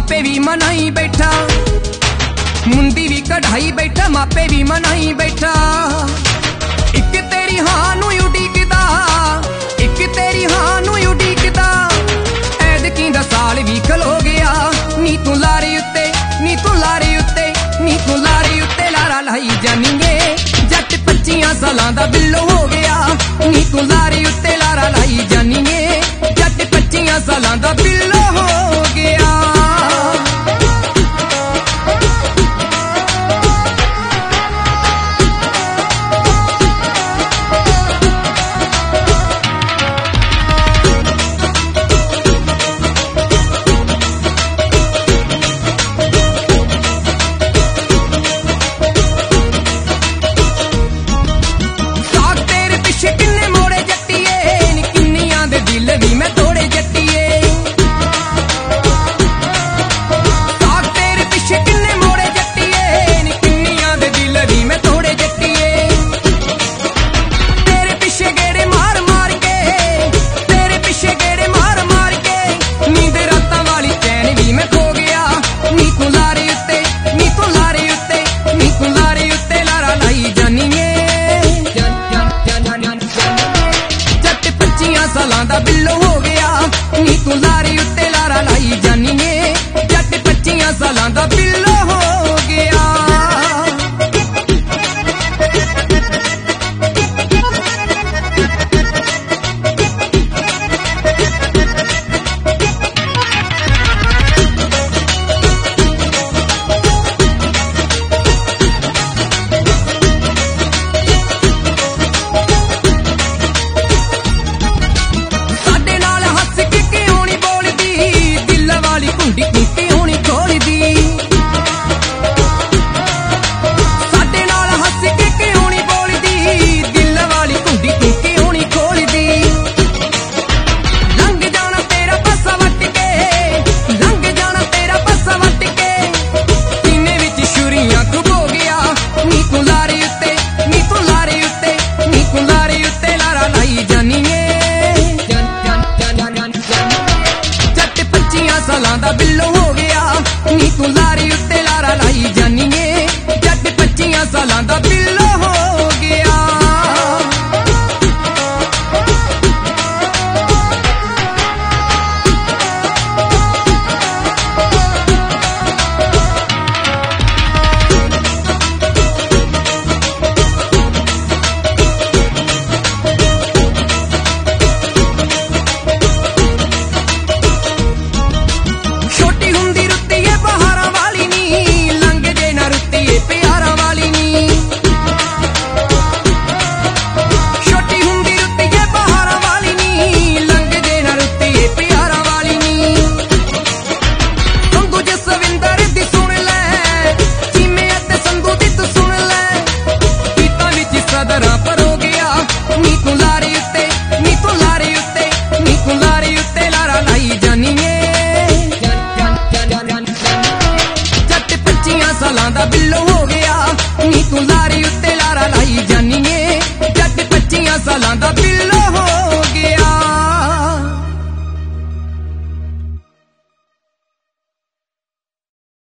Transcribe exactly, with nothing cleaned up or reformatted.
मापे भी मनाई बैठा, मुंदी भी कढ़ाई बैठा, मापे भी मनाई बैठा। एक तेरी हां नूं उडीकदा, एक तेरी हां नूं उडीकदा, ऐदकी दा साल भी खलो गया। नी तू लारे उत्ते, नी तू लारे उत्ते, नी तू लारे उत्ते लारा लाई जानीए, जट पच्चियां सालां दा बिल्लो हो गया। नी तू लारे उत्ते लारा लाई जानीए, जट पच्चियां सालां दा बिल्लो हो गया। सालां दा बिल्लो हो गया। नी तू लारे उत्ते लारा लाई जानीए, जट पच्चियां सालां दा बिल्लो हो गया। सालां दा बिल्लो हो गया। नी तू लारे उत्ते लारा लाई जानीए, जट पच्चियां सालां दा बिल्लो हो गया। सालां दा बिल्लो हो गया। नी तू लारे उत्ते लारा लाई जानीए, जट पच्चियां सालां दा बिल्लो